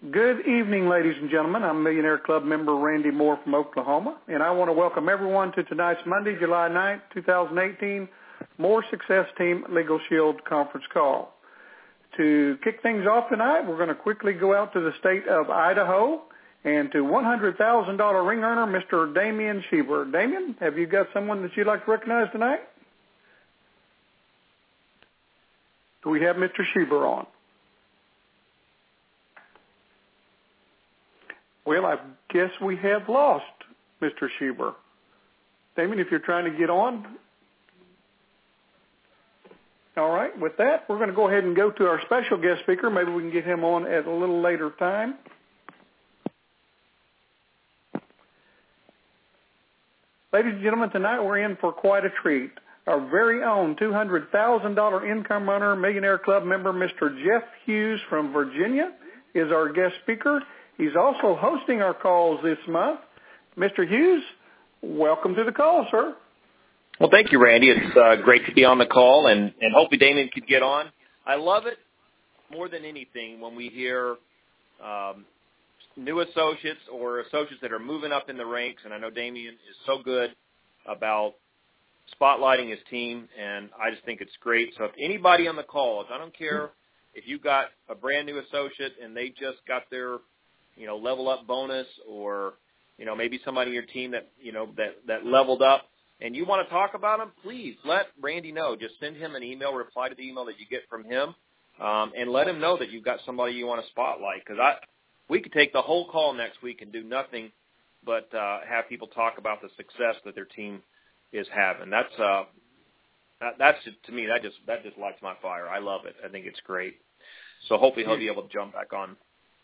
Good evening, ladies and gentlemen. I'm Millionaire Club member Randy Moore from Oklahoma, and I want to welcome everyone to tonight's Monday, July 9th, 2018, More Success Team Legal Shield conference call. To kick things off tonight, we're going to quickly go out to the state of Idaho and to $100,000 ring earner, Mr. Damian Schieber. Damian, have you got someone that you'd like to recognize tonight? Do we have Mr. Schieber on? Well, I guess we have lost Mr. Schieber. Damien, if you're trying to get on. All right, with that, we're going to go ahead and go to our special guest speaker. Maybe we can get him on at a little later time. Ladies and gentlemen, tonight we're in for quite a treat. Our very own $200,000 income runner, Millionaire Club member, Mr. Jeff Hughes from Virginia, is our guest speaker. He's also hosting our calls this month. Mr. Hughes, welcome to the call, sir. Well, thank you, Randy. It's great to be on the call, and hopefully Damien could get on. I love it more than anything when we hear new associates or associates that are moving up in the ranks, and I know Damien is so good about spotlighting his team, and I just think it's great. So if anybody on the call, I don't care if you got a brand new associate and they just got their level up bonus, or, maybe somebody in your team that leveled up and you want to talk about them, please let Randy know. Just send him an email, reply to the email that you get from him, and let him know that you've got somebody you want to spotlight. Because we could take the whole call next week and do nothing but have people talk about the success that their team is having. That's just, to me, that just lights my fire. I love it. I think it's great. So hopefully he'll be able to jump back on.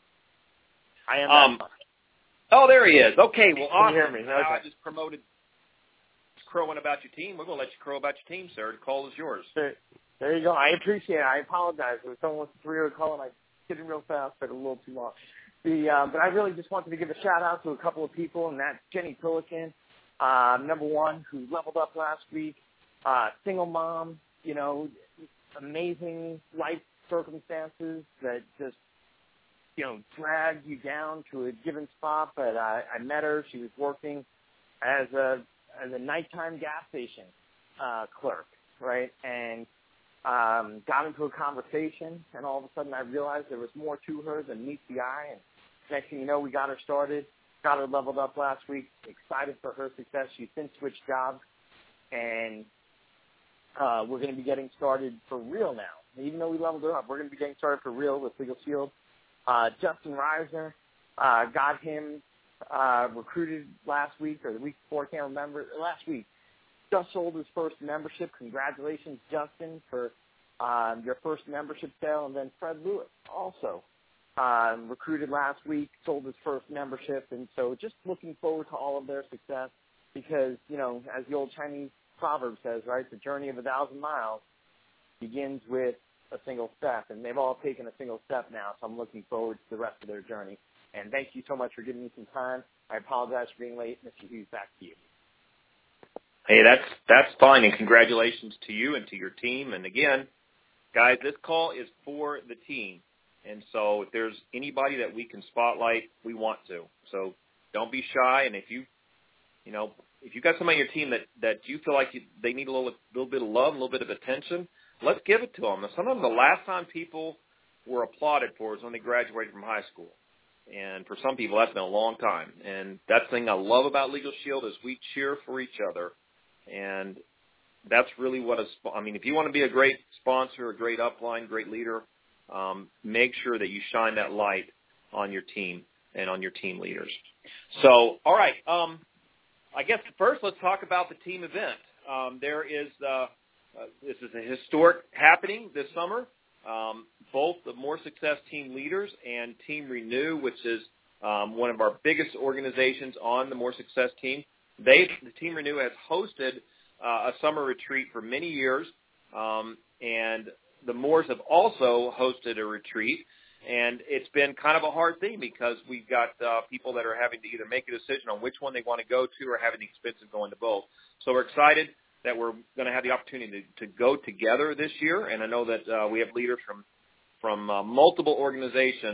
I am. Oh, there he is. Okay, well, awesome. Can you hear me? Okay. I just promoted crowing about your team. We're going to let you crow about your team, sir. The call is yours. There you go. I appreciate it. I apologize. It was almost a 3-hour call, and I did it real fast, but a little too long. But I really just wanted to give a shout-out to a couple of people, and that's Jenny Pillican, number one, who leveled up last week. Single mom, amazing life circumstances that just, dragged you down to a given spot, but I met her. She was working as a nighttime gas station clerk, right? And got into a conversation, and all of a sudden I realized there was more to her than meets the eye. And next thing you know, we got her started, got her leveled up last week. Excited for her success. She's since switched jobs, and we're going to be getting started for real now. Even though we leveled her up, we're going to be getting started for real with Legal Shield. Justin Reisner, got him recruited last week or the week before, I can't remember. Last week. Just sold his first membership. Congratulations, Justin, for your first membership sale. And then Fred Lewis also recruited last week, sold his first membership. And so just looking forward to all of their success because, as the old Chinese proverb says, right, the journey of 1,000 miles begins with a single step, and they've all taken a single step now, so I'm looking forward to the rest of their journey. And thank you so much for giving me some time. I apologize for being late. Mr. Hughes, back to you. Hey, that's fine, and congratulations to you and to your team. And again, guys, this call is for the team, and so if there's anybody that we can spotlight, we want to. So don't be shy, and if you got somebody on your team that you feel like they need a little bit of love, a little bit of attention, let's give it to them. Now, sometimes the last time people were applauded for is when they graduated from high school. And for some people, that's been a long time. And that's the thing I love about Legal Shield is we cheer for each other. And that's really what if you want to be a great sponsor, a great upline, great leader, make sure that you shine that light on your team and on your team leaders. So, all right. I guess first let's talk about the team event. This is a historic happening this summer. Both the More Success team leaders and Team Renew, which is one of our biggest organizations on the More Success team, the Team Renew has hosted a summer retreat for many years, and the Moores have also hosted a retreat. And it's been kind of a hard thing because we've got people that are having to either make a decision on which one they want to go to or having the expense of going to both. So we're excited that we're going to have the opportunity to go together this year. And I know that we have leaders from multiple organizations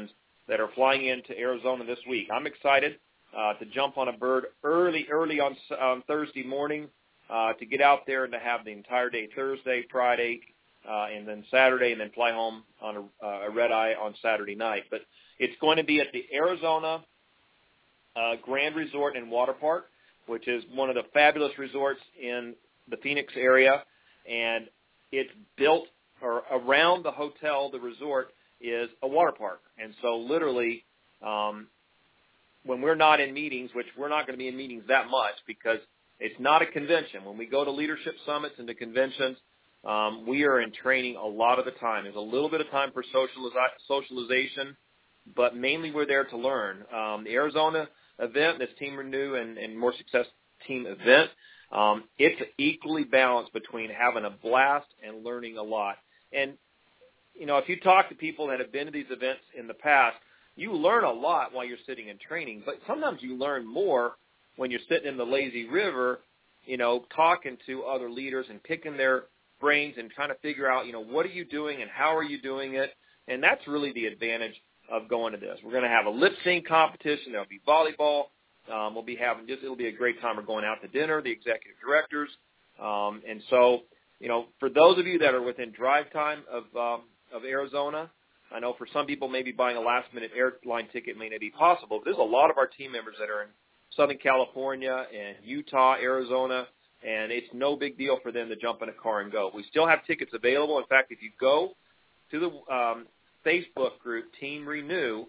that are flying into Arizona this week. I'm excited to jump on a bird early on Thursday morning to get out there and to have the entire day, Thursday, Friday, and then Saturday, and then fly home on a red-eye on Saturday night. But it's going to be at the Arizona Grand Resort and Water Park, which is one of the fabulous resorts in the Phoenix area, and it's built or around the hotel, the resort, is a water park. And so literally, when we're not in meetings, which we're not going to be in meetings that much because it's not a convention. When we go to leadership summits and to conventions, we are in training a lot of the time. There's a little bit of time for socialization, but mainly we're there to learn. The Arizona event, this Team Renew and More Success Team event, it's equally balanced between having a blast and learning a lot. And, you know, if you talk to people that have been to these events in the past, you learn a lot while you're sitting in training, but sometimes you learn more when you're sitting in the lazy river, you know, talking to other leaders and picking their brains and trying to figure out, you know, what are you doing and how are you doing it? And that's really the advantage of going to this. We're going to have a lip sync competition. There'll be volleyball. We'll be having it'll be a great time. We're going out to dinner, the executive directors. And so, you know, for those of you that are within drive time of Arizona, I know for some people maybe buying a last-minute airline ticket may not be possible, but there's a lot of our team members that are in Southern California and Utah, Arizona, and it's no big deal for them to jump in a car and go. We still have tickets available. In fact, if you go to the Facebook group, Team Renew,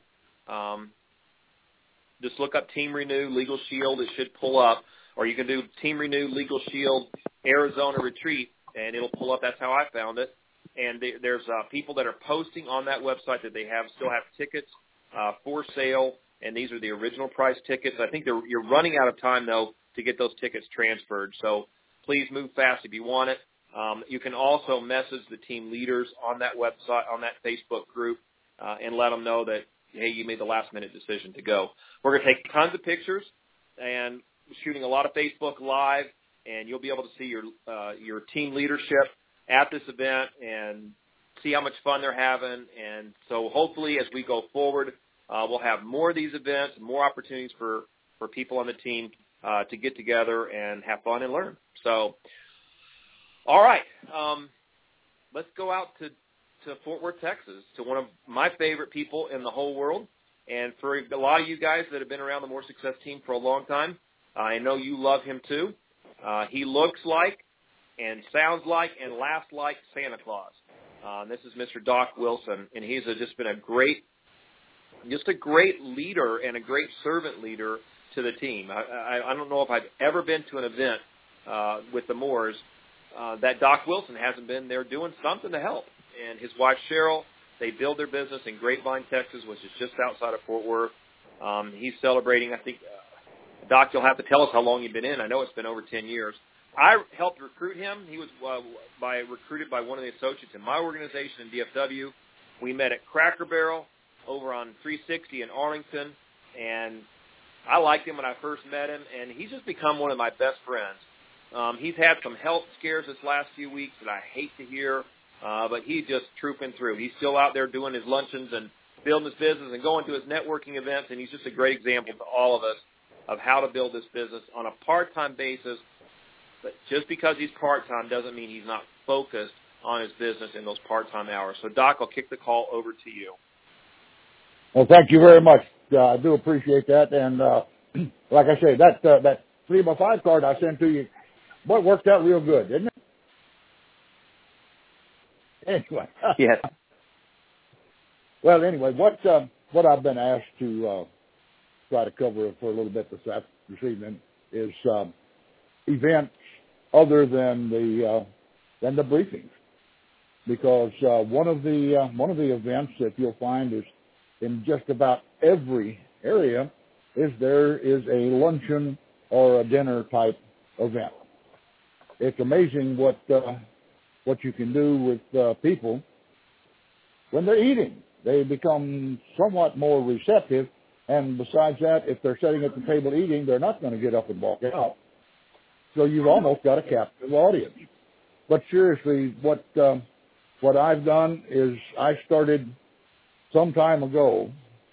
just look up Team Renew Legal Shield. It should pull up. Or you can do Team Renew Legal Shield Arizona Retreat, and it'll pull up. That's how I found it. And there's people that are posting on that website that they still have tickets for sale, and these are the original price tickets. I think you're running out of time, though, to get those tickets transferred. So please move fast if you want it. You can also message the team leaders on that website, on that Facebook group, and let them know that, hey, you made the last-minute decision to go. We're going to take tons of pictures and shooting a lot of Facebook Live, and you'll be able to see your team leadership at this event and see how much fun they're having. And so hopefully as we go forward, we'll have more of these events, more opportunities for people on the team to get together and have fun and learn. So, all right, let's go out to Fort Worth, Texas, to one of my favorite people in the whole world. And for a lot of you guys that have been around the More Success team for a long time, I know you love him too. He looks like and sounds like and laughs like Santa Claus. This is Mr. Doc Wilson, and he's just been a great leader and a great servant leader to the team. I don't know if I've ever been to an event with the Moores that Doc Wilson hasn't been there doing something to help. And his wife, Cheryl, they build their business in Grapevine, Texas, which is just outside of Fort Worth. He's celebrating, I think, Doc, you'll have to tell us how long you've been in. I know it's been over 10 years. I helped recruit him. He was recruited by one of the associates in my organization in DFW. We met at Cracker Barrel over on 360 in Arlington, and I liked him when I first met him, and he's just become one of my best friends. He's had some health scares this last few weeks that I hate to hear, but he's just trooping through. He's still out there doing his luncheons and building his business and going to his networking events, and he's just a great example to all of us of how to build this business on a part-time basis. But just because he's part-time doesn't mean he's not focused on his business in those part-time hours. So, Doc, I'll kick the call over to you. Well, thank you very much. I do appreciate that. And like I say, that 3x5 card I sent to you, boy, it worked out real good, didn't it? Anyway. Yes. Well, anyway, what I've been asked to try to cover for a little bit this evening is events other than the briefings, because one of the events that you'll find is in just about every area there is a luncheon or a dinner type event. It's amazing what you can do with people when they're eating. They become somewhat more receptive, and besides that, if they're sitting at the table eating, they're not going to get up and walk out. So you've almost got a captive audience. But seriously, what I've done is I started some time ago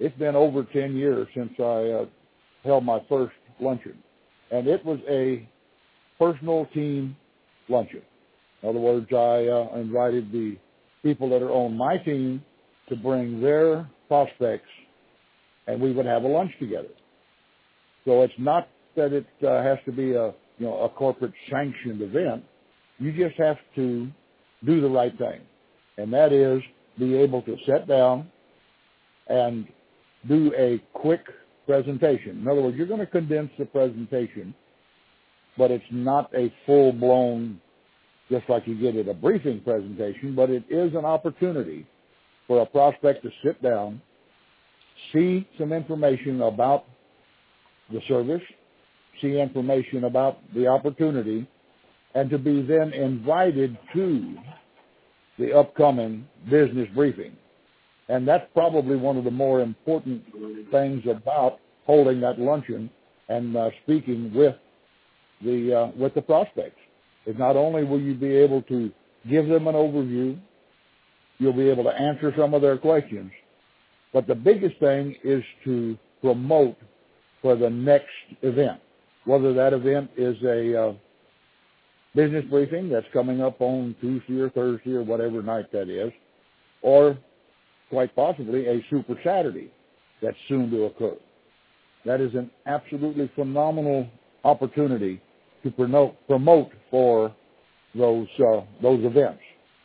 it's been over 10 years since I held my first luncheon. And it was a personal team luncheon. In other words, I invited the people that are on my team to bring their prospects, and we would have a lunch together. So it's not that it has to be a corporate sanctioned event. You just have to do the right thing, and that is be able to sit down and do a quick presentation. In other words, you're going to condense the presentation, but it's not a full-blown, just like you get at a briefing presentation, but it is an opportunity for a prospect to sit down, see some information about the service, see information about the opportunity, and to be then invited to the upcoming business briefing. And that's probably one of the more important things about holding that luncheon and speaking with the prospects. Is not only will you be able to give them an overview, you'll be able to answer some of their questions, but the biggest thing is to promote for the next event, whether that event is a business briefing that's coming up on Tuesday or Thursday or whatever night that is, or quite possibly a Super Saturday that's soon to occur. That is an absolutely phenomenal opportunity to promote for those events.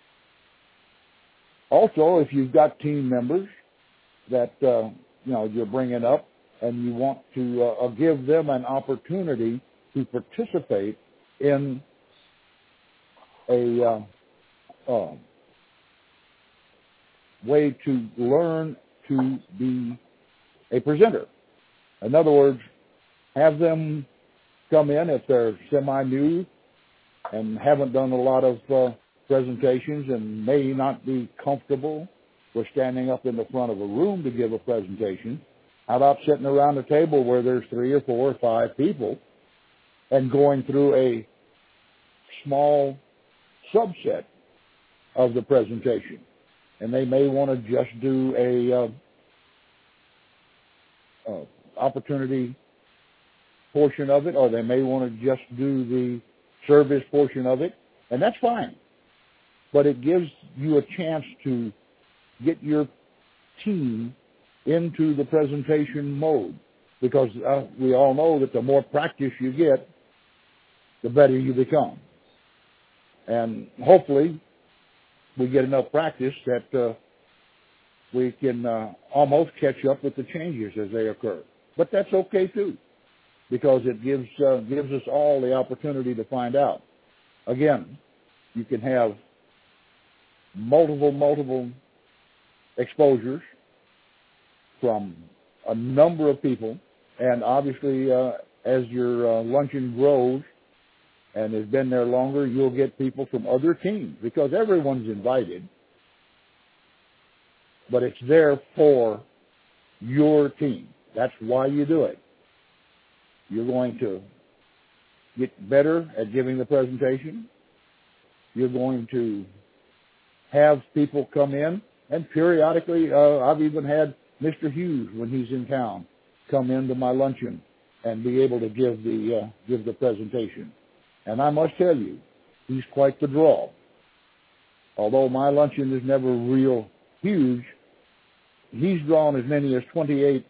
Also, if you've got team members that you're bringing up and you want to give them an opportunity to participate in a way to learn to be a presenter. In other words, have them come in if they're semi-new and haven't done a lot of presentations and may not be comfortable with standing up in the front of a room to give a presentation. How about sitting around a table where there's 3 or 4 or 5 people and going through a small subset of the presentation? And they may want to just do a opportunity portion of it, or they may want to just do the service portion of it, and that's fine. But it gives you a chance to get your team into the presentation mode, because we all know that the more practice you get, the better you become. And hopefully we get enough practice that we can almost catch up with the changes as they occur. But that's okay too, because it gives us all the opportunity to find out. Again, you can have multiple exposures from a number of people, and obviously as your luncheon grows and has been there longer, you'll get people from other teams, because everyone's invited, but it's there for your team. That's why you do it. You're going to get better at giving the presentation. You're going to have people come in, and periodically, I've even had Mr. Hughes, when he's in town, come into my luncheon and be able to give the presentation. And I must tell you, he's quite the draw. Although my luncheon is never real huge, he's drawn as many as 28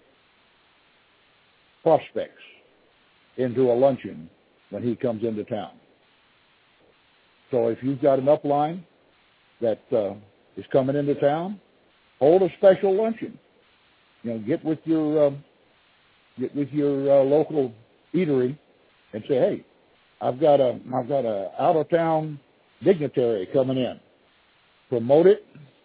prospects into a luncheon when he comes into town. So if you've got an upline that is coming into town, hold a special luncheon. Get with your local eatery and say, hey, I've got a out of town dignitary coming in. Promote it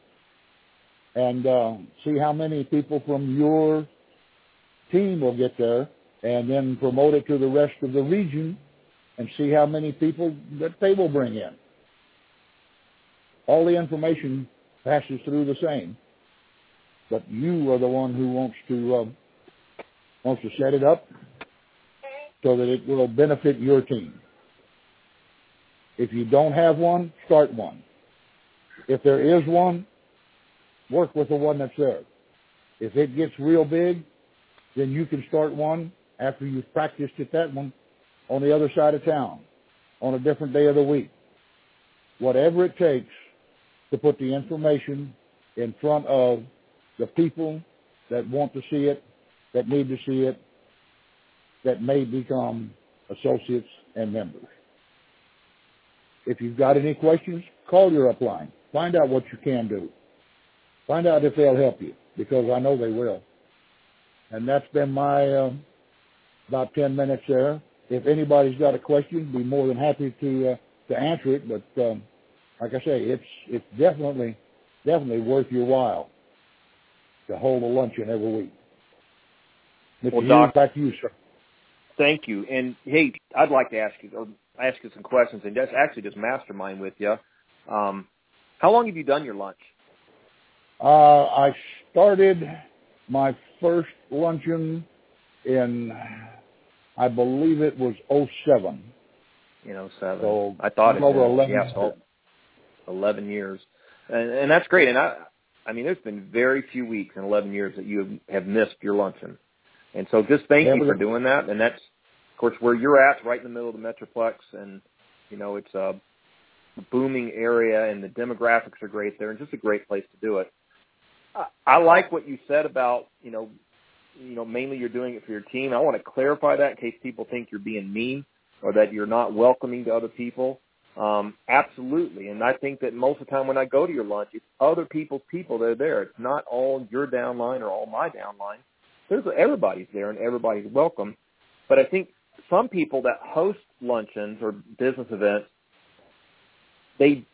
and see how many people from your team will get there, and then promote it to the rest of the region and see how many people that they will bring in. All the information passes through the same, but you are the one who wants to set it up so that it will benefit your team. If you don't have one, start one. If there is one, work with the one that's there. If it gets real big, then you can start one after you've practiced at that one on the other side of town, on a different day of the week. Whatever it takes to put the information in front of the people that want to see it, that need to see it, that may become associates and members. If you've got any questions, call your upline. Find out what you can do. Find out if they'll help you, because I know they will. And that's been my about 10 minutes there. If anybody's got a question, be more than happy to answer it. But like I say, it's definitely worth your while to hold a luncheon every week. Mr. Well, Hughes, Doc, back to you, sir. Thank you. And hey, I'd like to ask you some questions and just mastermind with you. How long have you done your lunch? I started my first luncheon in, I believe it was 07. In 07. So I thought it over was. 11 Yeah, years. so 11 years. And that's great. And I mean, there's been very few weeks in 11 years that you have missed your luncheon. And so just thank you for doing that. And that's, of course, where you're at, right in the middle of the Metroplex. And, you know, it's a booming area and the demographics are great there and just a great place to do it. I like what you said about, you know, mainly you're doing it for your team. I want to clarify that in case people think you're being mean or that you're not welcoming to other people. Absolutely. And I think that most of the time when I go to your lunch, it's other people's people that are there. It's not all your downline or all my downline. Everybody's there and everybody's welcome. But I think some people that host luncheons or business events, they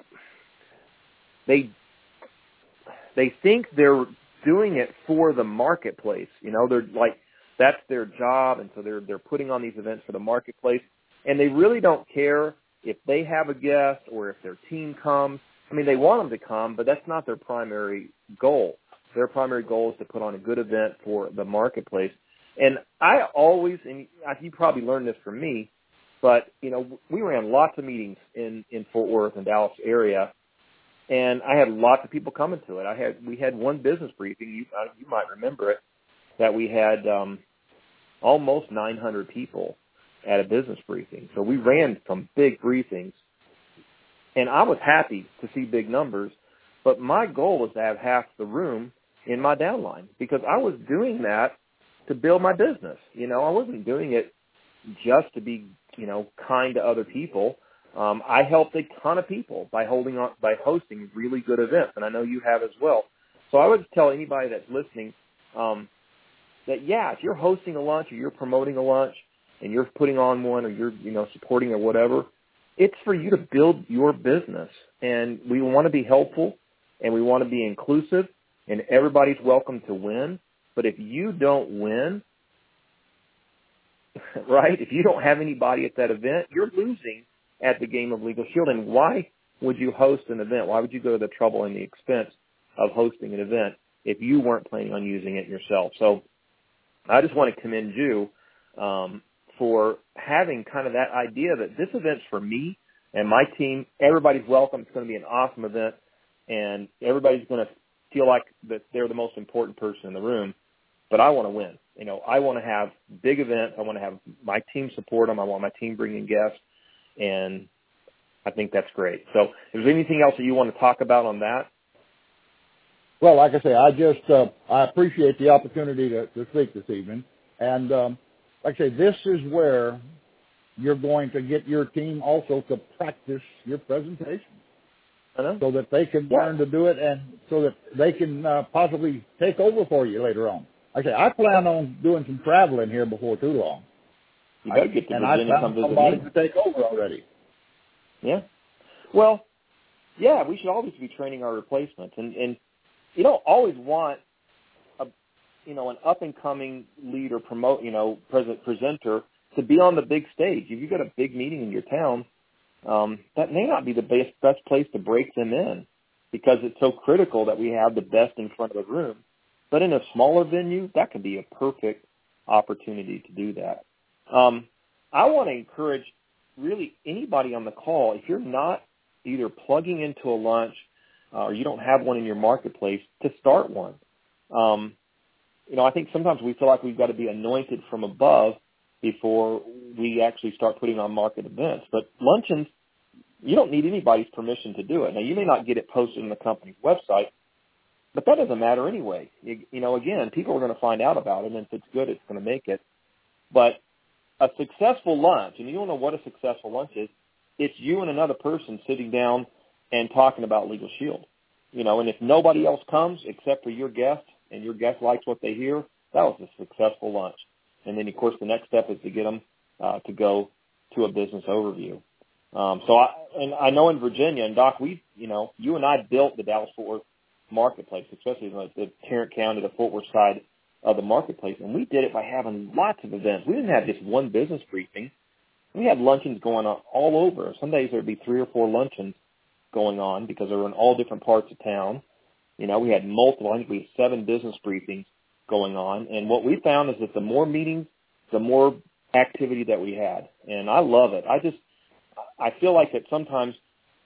think they're doing it for the marketplace. You know, they're like, that's their job. And so they're putting on these events for the marketplace. And they really don't care if they have a guest or if their team comes. I mean, they want them to come, but that's not their primary goal. Their primary goal is to put on a good event for the marketplace. And I always, and you probably learned this from me, but, you know, we ran lots of meetings in Fort Worth and Dallas area, and I had lots of people coming to it. We had one business briefing, you might remember it, that we had almost 900 people at a business briefing. So we ran some big briefings, and I was happy to see big numbers, but my goal was to have half the room in my downline because I was doing that to build my business. You know, I wasn't doing it just to be, you know, kind to other people. I helped a ton of people by hosting really good events, and I know you have as well. So I would tell anybody that's listening that, yeah, if you're hosting a lunch or you're promoting a lunch and you're putting on one or you're, you know, supporting or whatever, it's for you to build your business. And we want to be helpful and we want to be inclusive, and everybody's welcome to win. But if you don't win, right, if you don't have anybody at that event, you're losing at the game of Legal Shield. And why would you host an event? Why would you go to the trouble and the expense of hosting an event if you weren't planning on using it yourself? So I just want to commend you for having kind of that idea that this event's for me and my team. Everybody's welcome. It's going to be an awesome event, and everybody's going to feel like that they're the most important person in the room. But I want to win. You know, I want to have big events. I want to have my team support them. I want my team bring in guests, and I think that's great. So, is there anything else that you want to talk about on that? Well, like I say, I appreciate the opportunity to speak this evening. And like I say, this is where you're going to get your team also to practice your presentation so that they can learn to do it and so that they can possibly take over for you later on. Like I say, I plan on doing some traveling here before too long. You got to get to Virginia and come visit somebody me. to take over already. Yeah. Well, yeah, we should always be training our replacements. And you don't always want an up-and-coming lead or presenter to be on the big stage. If you've got a big meeting in your town, that may not be the best place to break them in because it's so critical that we have the best in front of the room. But in a smaller venue, that can be a perfect opportunity to do that. I want to encourage really anybody on the call, if you're not either plugging into a lunch or you don't have one in your marketplace, to start one. I think sometimes we feel like we've got to be anointed from above before we actually start putting on market events. But luncheons, you don't need anybody's permission to do it. Now, you may not get it posted on the company's website, but that doesn't matter anyway. Again, people are going to find out about it, and if it's good, it's going to make it. But a successful lunch, and you don't know what a successful lunch is, it's you and another person sitting down and talking about Legal Shield. And if nobody else comes except for your guest, and your guest likes what they hear, that was a successful lunch. And then, of course, the next step is to get them to go to a business overview. I know in Virginia, and Doc, you and I built the Dallas-Fort Worth marketplace, especially the Tarrant County, the Fort Worth side of the marketplace. And we did it by having lots of events. We didn't have just one business briefing. We had luncheons going on all over. Some days there would be 3 or 4 luncheons going on because they were in all different parts of town. We had multiple, I think we had 7 business briefings going on. And what we found is that the more meetings, the more activity that we had. And I love it. I feel like that sometimes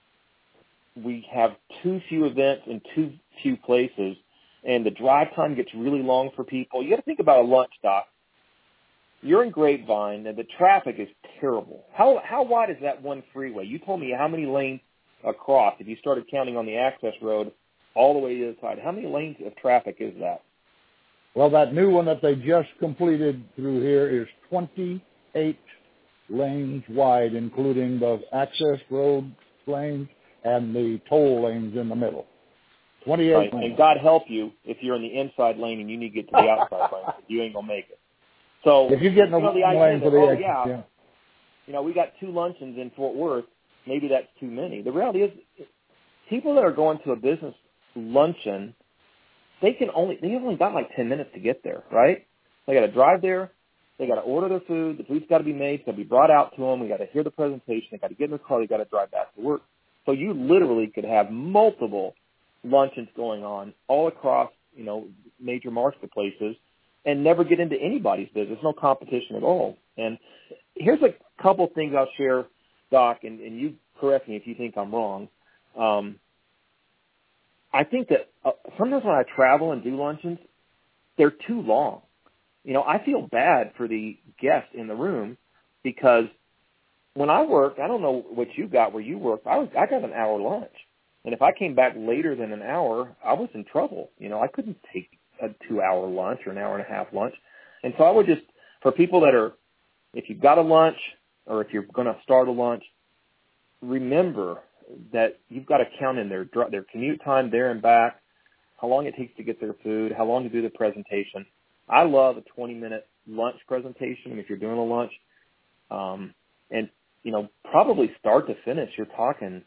we have too few events in too few places, and the drive time gets really long for people. You got to think about a lunch, Doc. You're in Grapevine, and the traffic is terrible. How wide is that one freeway? You told me how many lanes across. If you started counting on the access road all the way to the other side, how many lanes of traffic is that? Well, that new one that they just completed through here is 28 lanes wide, including the access road lanes and the toll lanes in the middle. 28 right. lanes. And God help you if you're in the inside lane and you need to get to the outside lane. You ain't going to make it. So if you get in the lane for the exit, yeah. We got 2 luncheons in Fort Worth. Maybe that's too many. The reality is people that are going to a business luncheon, they only got like 10 minutes to get there, right? They got to drive there. They got to order their food. The food's got to be made. It's got to be brought out to them. We got to hear the presentation. They got to get in their car. They got to drive back to work. So you literally could have multiple luncheons going on all across, major marketplaces and never get into anybody's business. No competition at all. And here's a couple things I'll share, Doc, and you correct me if you think I'm wrong. I think that sometimes when I travel and do luncheons, they're too long. I feel bad for the guest in the room because when I work, I don't know what you got where you work. I got an hour lunch. And if I came back later than an hour, I was in trouble. I couldn't take a 2-hour lunch or an hour and a half lunch. And so I would just, for people that are, if you've got a lunch or if you're going to start a lunch, remember that you've got to count in their commute time there and back, how long it takes to get their food, how long to do the presentation. I love a 20-minute lunch presentation if you're doing a lunch. And, probably start to finish, you're talking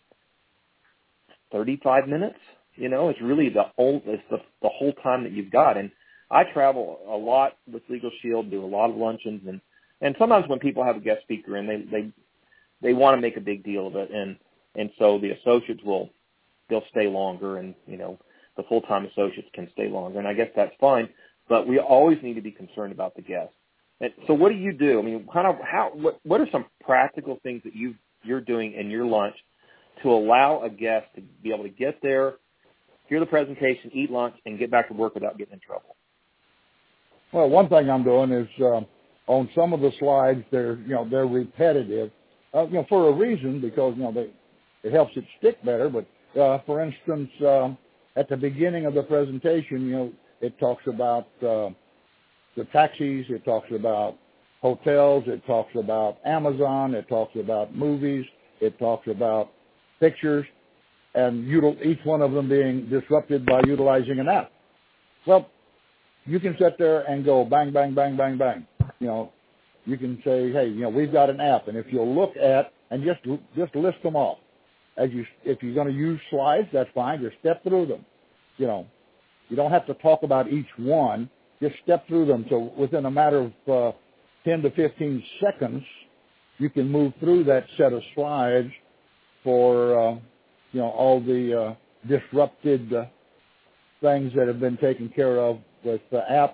35 minutes. It's really the whole time that you've got. And I travel a lot with Legal Shield, do a lot of luncheons, and sometimes when people have a guest speaker in, they want to make a big deal of it, and so the associates they'll stay longer, and the full-time associates can stay longer, and I guess that's fine. But we always need to be concerned about the guests. And so what do you do? I mean, what are some practical things that you're doing in your lunch to allow a guest to be able to get there, hear the presentation, eat lunch, and get back to work without getting in trouble? Well, one thing I'm doing is on some of the slides, they're repetitive, for a reason, because it helps it stick better. But for instance, at the beginning of the presentation, it talks about the taxis, it talks about hotels, it talks about Amazon, it talks about movies, it talks about pictures, and each one of them being disrupted by utilizing an app. Well, you can sit there and go bang, bang, bang, bang, bang. You can say, hey, we've got an app, and if you'll look at and just list them off. If you're going to use slides, that's fine. Just step through them. You don't have to talk about each one. Just step through them. So within a matter of 10 to 15 seconds, you can move through that set of slides for all the disrupted things that have been taken care of with the app,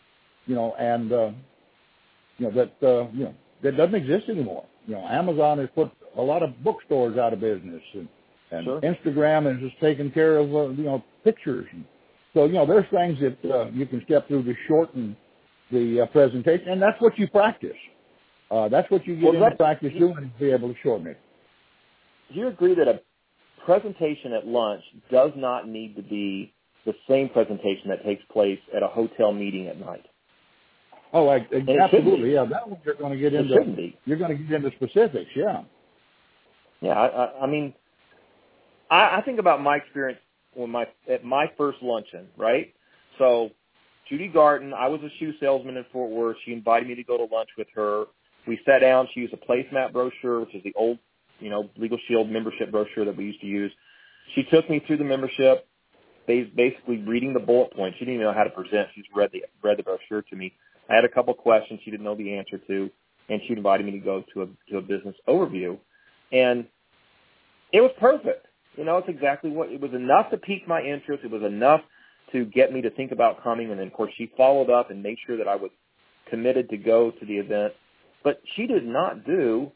that doesn't exist anymore. Amazon has put a lot of bookstores out of business, and sure. Instagram has just taken care of pictures So, there's things that you can step through to shorten the presentation, and that's what you practice. That's what you get into practice doing, to be able to shorten it. Do you agree that a presentation at lunch does not need to be the same presentation that takes place at a hotel meeting at night? Oh, absolutely, yeah. That one you're going to get into. It shouldn't be. You're going to get into specifics, yeah. Yeah, I mean, I think about my experience at my first luncheon, right? So Judy Garten, I was a shoe salesman in Fort Worth. She invited me to go to lunch with her. We sat down. She used a placemat brochure, which is the old, Legal Shield membership brochure that we used to use. She took me through the membership, basically reading the bullet points. She didn't even know how to present. She just read the brochure to me. I had a couple questions she didn't know the answer to, and she invited me to go to a business overview. And it was perfect. It's exactly what it was, enough to pique my interest. It was enough to get me to think about coming. And then, of course, she followed up and made sure that I was committed to go to the event. But she did not do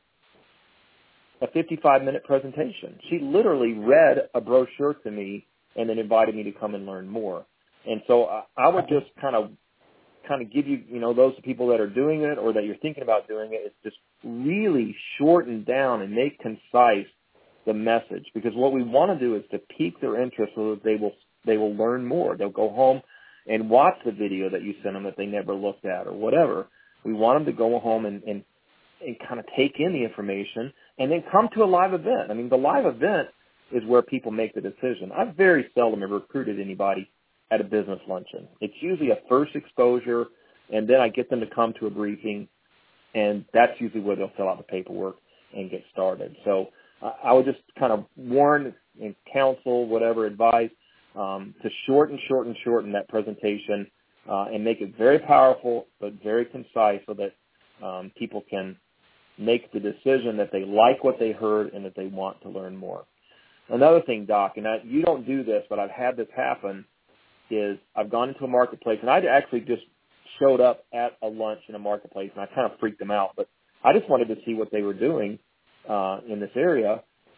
a 55-minute presentation. She literally read a brochure to me and then invited me to come and learn more. And so I would just kind of give you, those people that are doing it or that you're thinking about doing it, is just really shorten down and make concise the message, because what we want to do is to pique their interest so that they will learn more. They'll go home and watch the video that you sent them that they never looked at or whatever. We want them to go home and kind of take in the information and then come to a live event. I mean, the live event is where people make the decision. I very seldom have recruited anybody at a business luncheon. It's usually a first exposure, and then I get them to come to a briefing, and that's usually where they'll fill out the paperwork and get started. So I would just kind of warn and counsel, whatever, advise to shorten that presentation and make it very powerful but very concise so that people can make the decision that they like what they heard and that they want to learn more. Another thing, Doc, and you don't do this, but I've had this happen, is I've gone into a marketplace, and I actually just showed up at a lunch in a marketplace, and I kind of freaked them out, but I just wanted to see what they were doing in this area.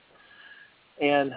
And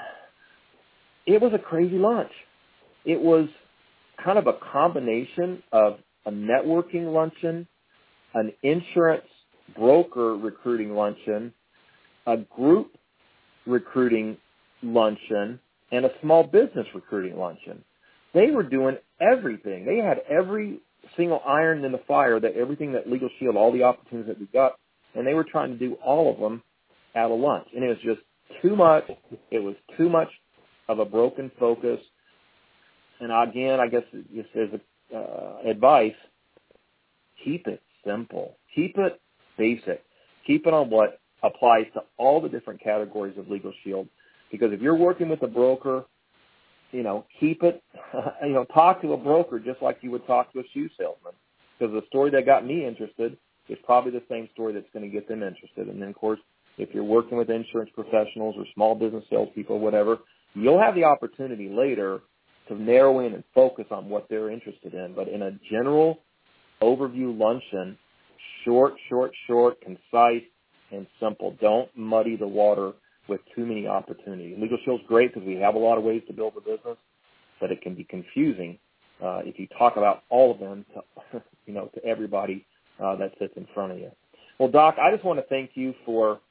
it was a crazy lunch. It was kind of a combination of a networking luncheon, an insurance broker recruiting luncheon, a group recruiting luncheon, and a small business recruiting luncheon. They were doing everything. They had every single iron in the fire, that everything that Legal Shield, all the opportunities that we got, and they were trying to do all of them at a lunch. And it was just too much. It was too much of a broken focus. And again, I guess just as advice, keep it simple. Keep it basic. Keep it on what applies to all the different categories of Legal Shield. Because if you're working with a broker, keep it, talk to a broker just like you would talk to a shoe salesman. Because the story that got me interested is probably the same story that's going to get them interested. And then, of course, if you're working with insurance professionals or small business salespeople or whatever, you'll have the opportunity later to narrow in and focus on what they're interested in. But in a general overview luncheon, short, concise, and simple. Don't muddy the water with too many opportunities. Legal Shield's great because we have a lot of ways to build a business, but it can be confusing if you talk about all of them to, to everybody that sits in front of you. Well, Doc, I just want to thank you for,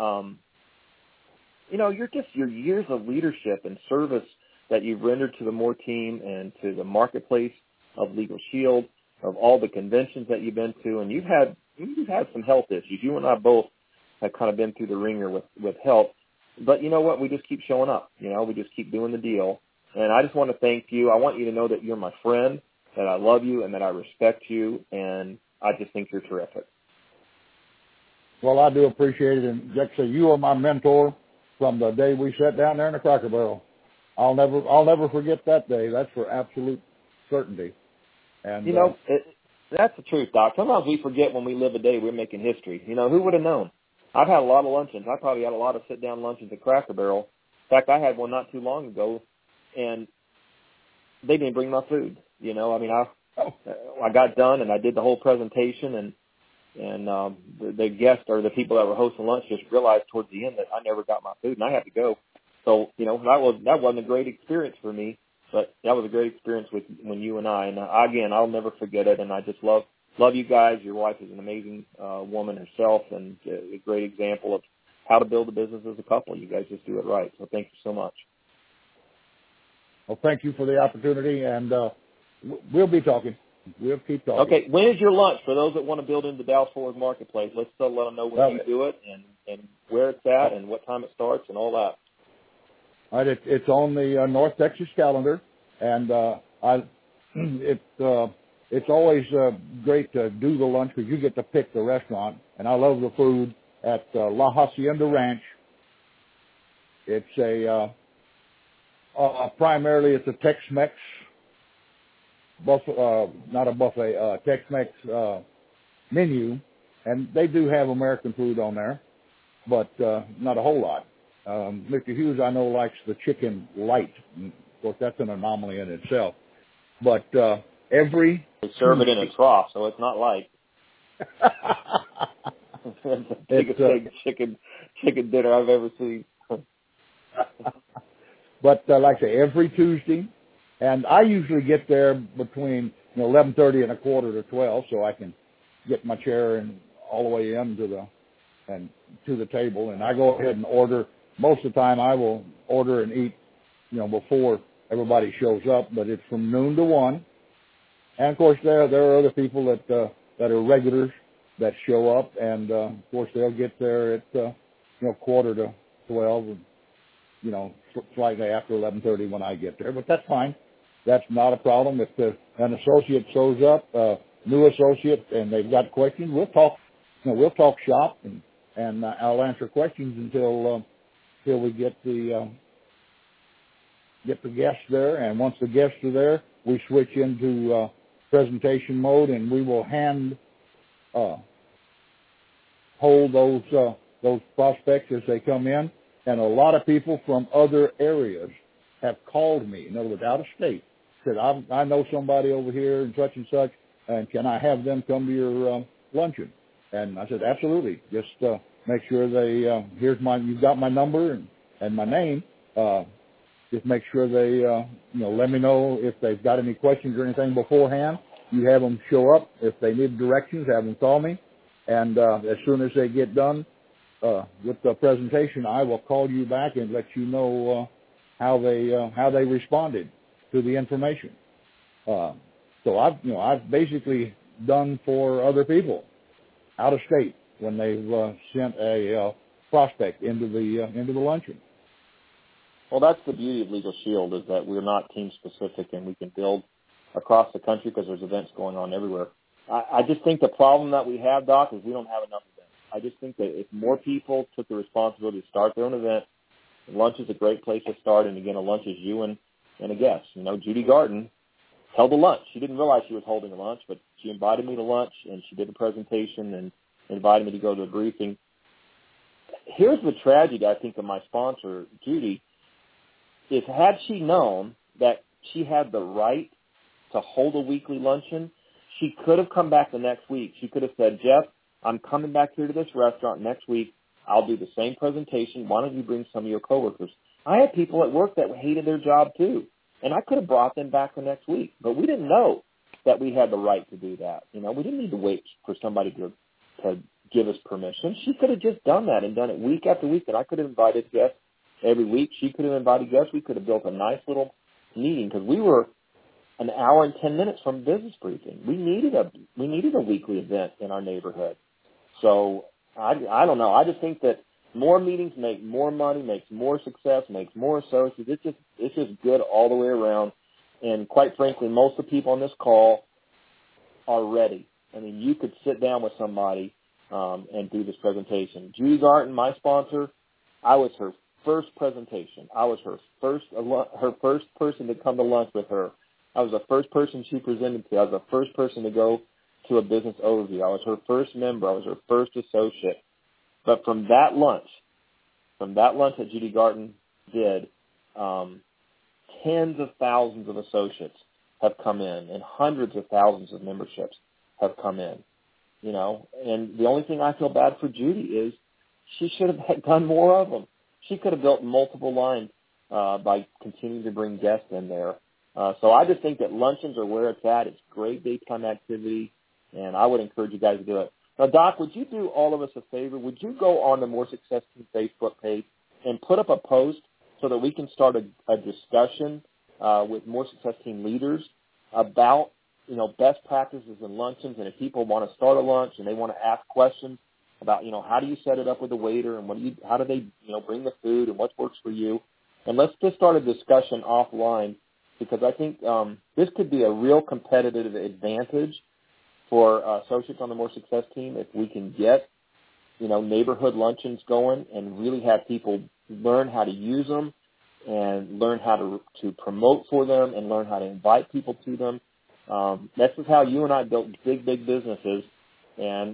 your years of leadership and service that you've rendered to the Moore team and to the marketplace of Legal Shield, of all the conventions that you've been to, and you've had some health issues. You and I both have kind of been through the ringer with health. But you know what? We just keep showing up. We just keep doing the deal. And I just want to thank you. I want you to know that you're my friend, that I love you, and that I respect you, and I just think you're terrific. Well, I do appreciate it. And Jack, you are my mentor from the day we sat down there in the Cracker Barrel. I'll never forget that day. That's for absolute certainty. And that's the truth, Doc. Sometimes we forget when we live a day we're making history. Who would have known? I've had a lot of luncheons. I probably had a lot of sit-down luncheons at Cracker Barrel. In fact, I had one not too long ago, and they didn't bring my food. I got done and I did the whole presentation, and the guests or the people that were hosting lunch just realized towards the end that I never got my food, and I had to go. So that wasn't a great experience for me. But that was a great experience when you and I. And again, I'll never forget it. And I just love you guys. Your wife is an amazing woman herself, and a great example of how to build a business as a couple. You guys just do it right. So thank you so much. Well, thank you for the opportunity, and we'll be talking. We'll keep talking. Okay, when is your lunch? For those that want to build into the Dallas-Fort Worth marketplace, let's let them know when you do it and where it's at and what time it starts and all that. All right, it's on the North Texas calendar, and it's always great to do the lunch because you get to pick the restaurant, and I love the food at La Hacienda Ranch. It's primarily it's a Tex-Mex buffet, not a buffet, Tex-Mex menu, and they do have American food on there, but not a whole lot. Mr. Hughes, I know, likes the chicken light. Of course, that's an anomaly in itself. But every they serve it in a trough, so it's not light. It's the biggest chicken dinner I've ever seen. But like I say, every Tuesday, and I usually get there between 11:30 and a quarter to 12, so I can get my chair and all the way into to the table, and I go ahead and order. Most of the time, I will order and eat, before everybody shows up. But it's from noon to 1, and of course there are other people that are regulars that show up, and of course they'll get there at quarter to 12, and slightly after 11:30 when I get there. But that's fine. That's not a problem. If an associate shows up, new associate, and they've got questions, we'll talk. We'll talk shop, and I'll answer questions until we get the guests there. And once the guests are there, we switch into presentation mode, and we will hold those prospects as they come in. And a lot of people from other areas have called me, in other words, out of state, said, I know somebody over here and such, and can I have them come to your luncheon? And I said, absolutely. Just make sure you've got my number and my name. Just make sure they, let me know if they've got any questions or anything beforehand. You have them show up. If they need directions, have them call me. And as soon as they get done with the presentation, I will call you back and let you know how they responded to the information. So I've basically done for other people out of state when they've sent a prospect into the luncheon. Well, that's the beauty of Legal Shield, is that we're not team specific and we can build across the country because there's events going on everywhere. I just think the problem that we have, Doc, is we don't have enough events. I just think that if more people took the responsibility to start their own event, lunch is a great place to start. And again, a lunch is you and a guest. Judy Garden held a lunch. She didn't realize she was holding a lunch, but she invited me to lunch, and she did a presentation and invited me to go to a briefing. Here's the tragedy, I think, of my sponsor, Judy, is had she known that she had the right to hold a weekly luncheon, she could have come back the next week. She could have said, Jeff, I'm coming back here to this restaurant next week. I'll do the same presentation. Why don't you bring some of your coworkers? I had people at work that hated their job too, and I could have brought them back the next week, but we didn't know that we had the right to do that. We didn't need to wait for somebody to give us permission. She could have just done that and done it week after week, and I could have invited guests every week. She could have invited guests. We could have built a nice little meeting because we were an hour and 10 minutes from business briefing. We needed a weekly event in our neighborhood. So I don't know. I just think that more meetings make more money, makes more success, makes more associates. It's just good all the way around. And quite frankly, most of the people on this call are ready. I mean, you could sit down with somebody and do this presentation. Judy Garden, my sponsor, I was her first presentation. I was her first person to come to lunch with her. I was the first person she presented to. I was the first person to go to a business overview. I was her first member. I was her first associate. But from that lunch that Judy Garden did, tens of thousands of associates have come in, and hundreds of thousands of memberships have come in. And the only thing I feel bad for Judy is she should have done more of them. She could have built multiple lines by continuing to bring guests in there. So I just think that luncheons are where it's at. It's great daytime activity, and I would encourage you guys to do it. Now, Doc, would you do all of us a favor? Would you go on the More Success Team Facebook page and put up a post so that we can start a discussion with More Success Team leaders about, best practices in luncheons, and if people want to start a lunch and they want to ask questions about, how do you set it up with the waiter and how do they, bring the food and what works for you? And let's just start a discussion offline, because I think this could be a real competitive advantage for associates on the More Success Team if we can get, neighborhood luncheons going and really have people learn how to use them and learn how to promote for them and learn how to invite people to them. This is how you and I built big, big businesses, and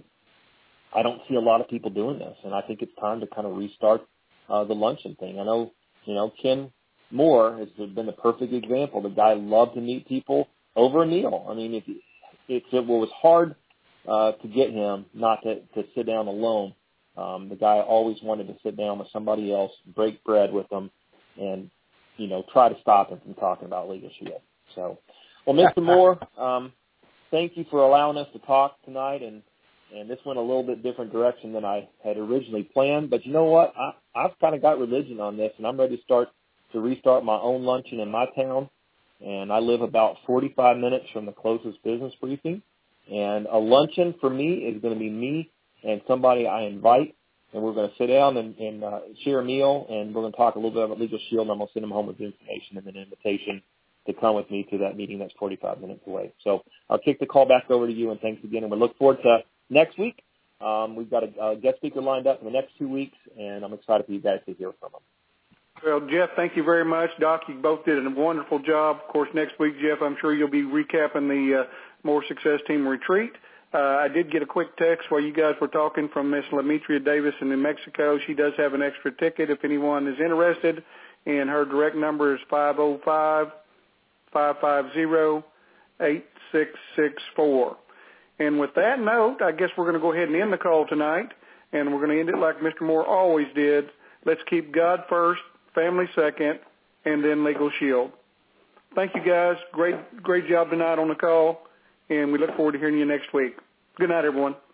I don't see a lot of people doing this, and I think it's time to kind of restart the luncheon thing. I know, Ken Moore has been the perfect example. The guy loved to meet people over a meal. I mean, if it was hard to get him not to sit down alone, the guy always wanted to sit down with somebody else, break bread with them, and, try to stop him from talking about Legal Shield. So, well, Mr. Moore, thank you for allowing us to talk tonight, and this went a little bit different direction than I had originally planned. But you know what? I've kind of got religion on this, and I'm ready to restart my own luncheon in my town. And I live about 45 minutes from the closest business briefing. And a luncheon for me is going to be me and somebody I invite, and we're going to sit down and share a meal, and we're going to talk a little bit about Legal Shield, and I'm going to send them home with information and an invitation to come with me to that meeting that's 45 minutes away. So I'll kick the call back over to you, and thanks again. And we look forward to next week. We've got a guest speaker lined up in the next 2 weeks, and I'm excited for you guys to hear from them. Well, Jeff, thank you very much. Doc, you both did a wonderful job. Of course, next week, Jeff, I'm sure you'll be recapping the More Success Team retreat. I did get a quick text while you guys were talking from Miss Lemetria Davis in New Mexico. She does have an extra ticket if anyone is interested, and her direct number is 505-550-8664. And with that note, I guess we're going to go ahead and end the call tonight, and we're going to end it like Mr. Moore always did. Let's keep God first, family second, and then Legal Shield. Thank you, guys. Great job tonight on the call, and we look forward to hearing you next week. Good night, everyone.